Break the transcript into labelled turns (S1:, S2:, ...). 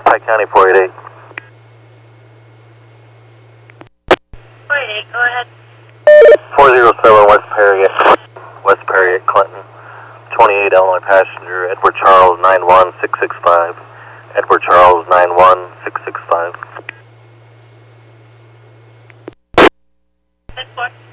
S1: Pike County 488.
S2: 488, go ahead.
S1: 407 West Perry at Clinton. 28 Illinois passenger, Edward Charles 91665. Edward Charles 91665.
S2: 10-4.